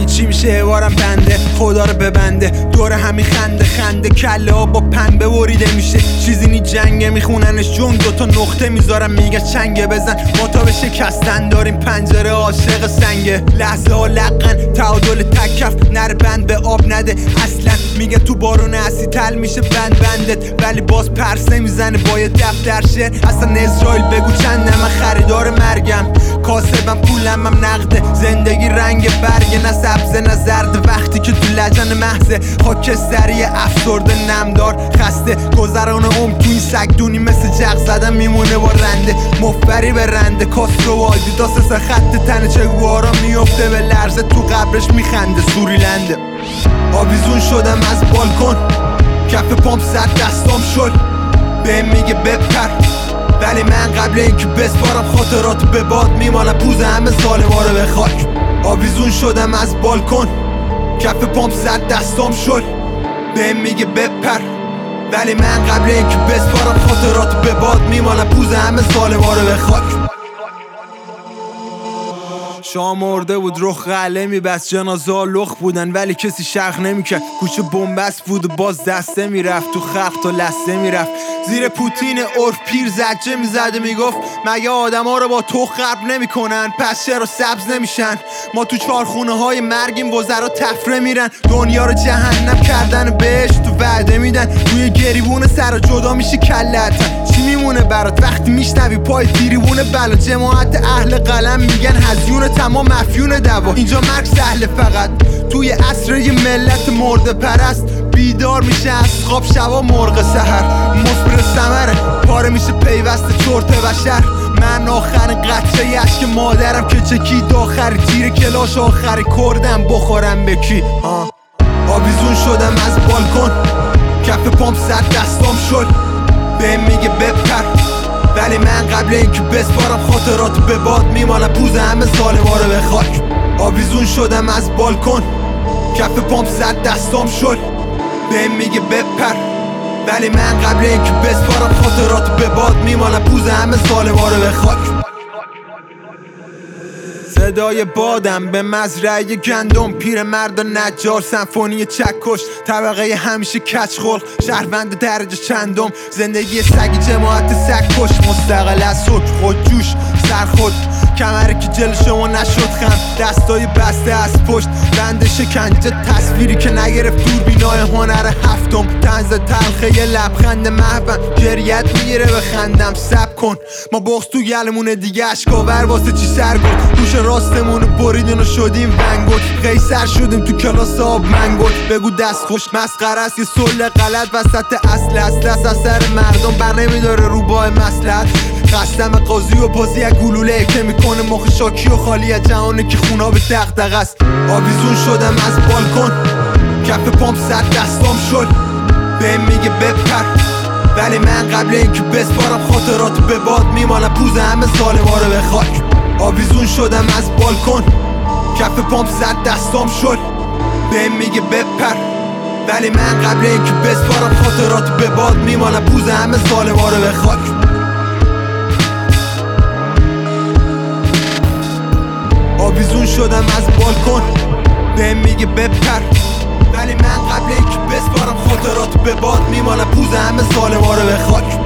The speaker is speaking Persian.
چی میشه بارم بنده خدا رو ببنده دور همین خنده کله ها با پنبه بریده میشه چیزی نی جنگه میخوننش جنگ دوتا نقطه میذارم میگه چنگه بزن ما تا به شکستن داریم پنجره عاشق سنگه لحظه ها لقن تعادل تکف نر بند به آب نده اصلا میگه تو بارون اسی تل میشه بندت ولی باز پرس نمیزنه با یه دفتر شعر اصلا اسرائیل بگو چنده من خریدار مرگم کاسبم پولم نقده زندگی رنگ برگه نه سبزه نه زرد وقتی که تو لجن محضه خاکستری افسرده نمدار خسته گذران عمر تو این سگدونی مثل جغ زدن میمونه با رنده مفبری به رنده کاسترو و آدیداس خط تن چگوارا میفته به لرزه تو قبرش میخنده سوریلنده آویزون شدم از بالکن کف پامپ زد دستام شل بهم میگه بپر ولی من قبل اینکه بسپارم خاطرات به باد میمانم پوز همه ظالما رو به خاک آویزون شدم از بالکن کف پامپ زد دستام شل بهم میگه بپر ولی من قبل اینکه بسپارم خاطرات به باد میمانم پوز همه ظالما رو به خاک شام مرده بود رخ قله میبست جنازه ها لخ بودن ولی کسی شرخ نمیکرد کوچه بنبست بود و باز دسته میرفت تو خلق تا لسته میرفت زیر پوتین عرف پیر زجه میزده میگفت مگه آدم ها رو با تو خرب نمیکنن پس چرا سبز نمیشن ما تو چارخونه های مرگیم وزرا تفره میرن دنیا رو جهنم کردن بهش تو وعده میدن روی گریبون سر جدا میشی کلتن چی میمونه برات وقتی میشنوی پای تیریبون بلا جماعت اهل قلم میگن هزیون تمام مفیون دوا اینجا مرگ سهله فقط توی عصر یه ملت مرده پرست بیدار میشه از خواب شبا مرغ سحر مصبر ثمره پاره میشه پیوست چرت بشر من آخرین قطره اشک مادرم که چکید آخری تیر کلاش آخری کردم بخورم به کی آویزون شدم از بالکن کف پامپ زد دستام شل بهم میگه بپر ولی من قبل اینکه بسپارم خاطرات به باد میمانم پوز همه ظالما رو به خاک آویزون شدم از بالکن کف پامپ زد دستام شل بهم میگه بپر ولی من قبل اینکه بسپارم خاطرات به باد میمانم پوز همه ظالما رو به خاک صدای بادم به مزرعه گندم پیرمرد و نجار سمفونی چکش طبقه همیشه کج خلق شهروند درجه چندم زندگی سگی جماعت سگکش مستقل از حکم خودجوش سرخود کمره که جل شما نشد خم دستای بسته از پشت بند شکنجه تصویری که نگرفت دوربینای هنر هفتم طنز تلخه یه لبخند محوم گریت میگیره بخندم سب کن ما بغض تو گلمونه دیگه اشکاور واسه چی سرگرد دوش راستمونو بریدن و شدیم ونگل قیصر شدیم تو کلاس آب منگل بگو دست خوش مسخره است یه سل غلط وسط اصل اثر مردم بر نمیداره روباه مصلحت قسم قاضی و بازی یک گلوله که میکنه مخ شاکی و خالی از جهانه که خونا به دغدغه است آویزون شدم از بالکن کف پامپ زد دستام شل بهم میگه بپر ولی من قبل اینکه بسپارم خاطرات به باد میمانم پوز همه ظالما رو به خاک آویزون شدم از بالکن کف پامپ زد دستام شل بهم میگه بپر ولی من قبل اینکه بسپارم خاطرات به باد میمانم پوز همه ظالما رو به خاک آویزون شدم از بالکن بهم میگه بپر ولی من قبل اینکه بسپارم خاطرات به باد میمانم پوز همه ظالما رو به خاک